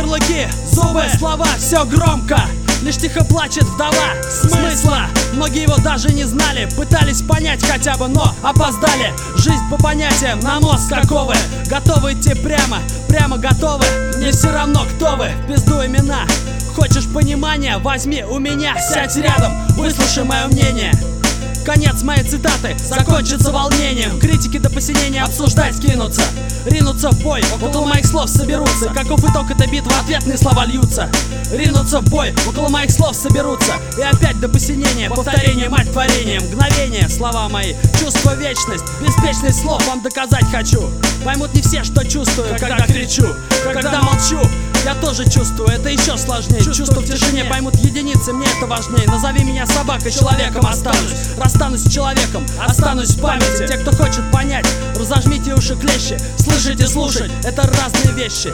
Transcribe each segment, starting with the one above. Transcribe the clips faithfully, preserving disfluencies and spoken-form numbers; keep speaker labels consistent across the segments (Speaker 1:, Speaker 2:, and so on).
Speaker 1: Ярлыки, зубы, слова, все громко. Лишь тихо плачет вдова смысла. Многие его даже не знали, пытались понять хотя бы, но опоздали. Жизнь по понятиям, на мозг каковы. Готовы идти прямо, прямо готовы. Мне все равно, кто вы, в пизду имена. Хочешь понимания, возьми у меня, сядь рядом, выслушай мое мнение. Конец моей цитаты закончится волнением. Критики до посинения обсуждать кинутся, ринутся в бой, около моих слов соберутся. Каков итог этой битвы, ответные слова льются. Ринутся в бой, около моих слов соберутся. И опять до посинения, повторение мать творения. Мгновение, слова мои, чувство вечность. Беспечность слов вам доказать хочу. Поймут не все, что чувствую, когда кричу. Когда молчу, я тоже чувствую, это еще сложнее. Чувство в тишине поймут единицы, мне это важнее. Назови меня собакой, человеком останусь. Расстанусь с человеком, останусь в памяти. Те, кто хочет понять, разожмите уши клещи. Слышать и слушать — это разные вещи.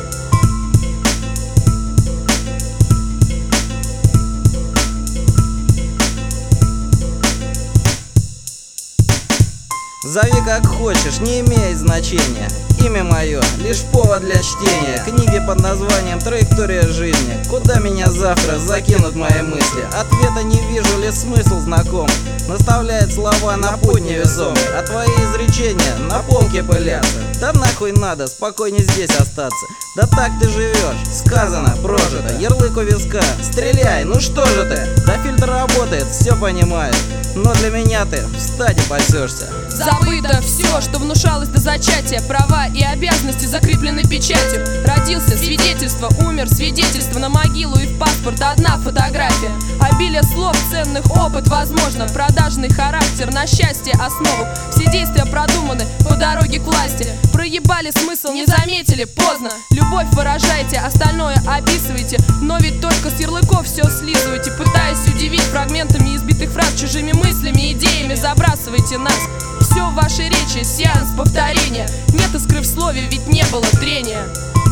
Speaker 2: Зови как хочешь, не имеет значения. Имя мое — лишь повод для чтения книги под названием «Траектория жизни». Куда меня завтра закинут мои мысли? Ответа не вижу, ли смысл знаком. Наставляет слова на путь невесомый, а твои изречения на полке пылятся. Да нахуй надо, спокойней здесь остаться. Да так ты живешь, сказано, прожито. Ярлык у виска, стреляй, ну что же ты? Да фильтр работает, все понимаешь. Но для меня ты встать и пасешься.
Speaker 3: Забыто все, что внушалось до зачатия. Права и обязанности закреплены печатью. Родился — свидетельство, умер — свидетельство. На могилу и в паспорт одна фотография. Обилие слов, ценных опыт, возможно. Продажный характер, на счастье основу. Все действия продуманы по дороге к власти. Проебали смысл, не заметили, поздно. Любовь выражайте, остальное описывайте. Но ведь только с ярлыков все слизывайте. Пытаясь удивить фрагментами избитых фраз, чужими мыслями, идеями забрасывайте нас. Все в вашей речи — сеанс повторения. Нет искры в слове, ведь не было трения.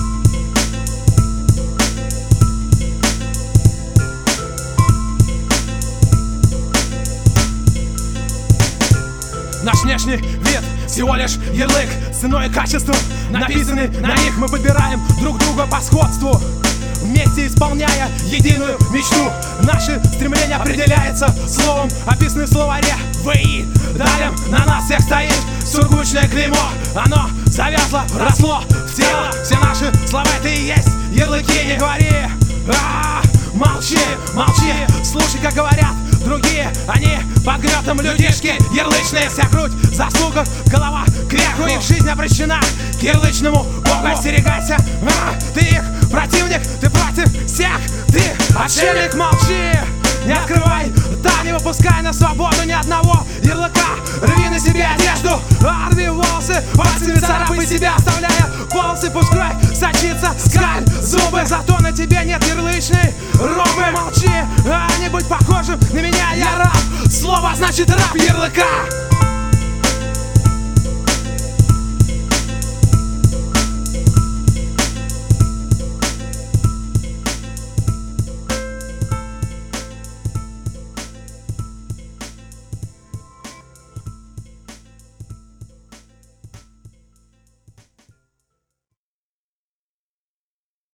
Speaker 4: Наш внешний вид всего лишь ярлык, ценой и качеством написаны на них. Мы подбираем друг друга по сходству, вместе исполняя единую мечту. Наше стремление определяется словом, описанное в словаре ВИ. Далее на нас всех стоит сургучное клеймо. Оно завязло, росло в тело. Все наши слова — это и есть ярлыки. Не говори, а-а-а, молчи, молчи, слушай, как говорят другие. Они под гнетом людишки ярлычные. Вся грудь в заслугах, голова кверху. Их жизнь обращена к ярлычному богу. Остерегайся, а, ты их противник, ты против всех. Ты отшельник, молчи, не открывай, да не выпускай на свободу ни одного ярлыка. Рви на себе одежду, рви волосы, пальцами царапай себя, оставляя полосы. Пусть кровь сочится, скаль зубы, зато на тебе нет ярлычной робы. Молчи, а не будь похожим на меня, я раб. Слово значит раб ярлыка.